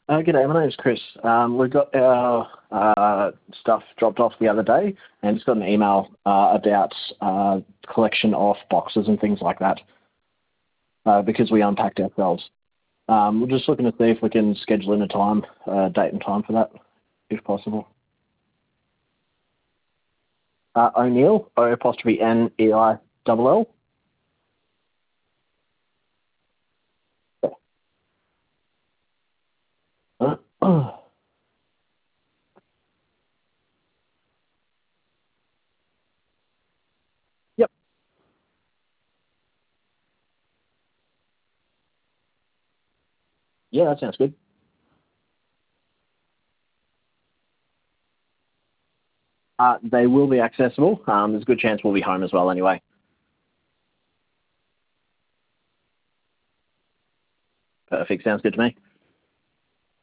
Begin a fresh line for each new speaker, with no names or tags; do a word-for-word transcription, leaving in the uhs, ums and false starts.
Uh, G'day, my name's Chris. Um, we got our uh, stuff dropped off the other day and just got an email uh, about uh, collection of boxes and things like that uh, because we unpacked ourselves. Um, we're just looking to see if we can schedule in a time, uh, date and time for that, if possible. Uh, O'Neill, O apostrophe N E I L L. Yep. Yeah, that sounds good. Uh, they will be accessible. Um, there's a good chance we'll be home as well anyway. Perfect. Sounds good to me.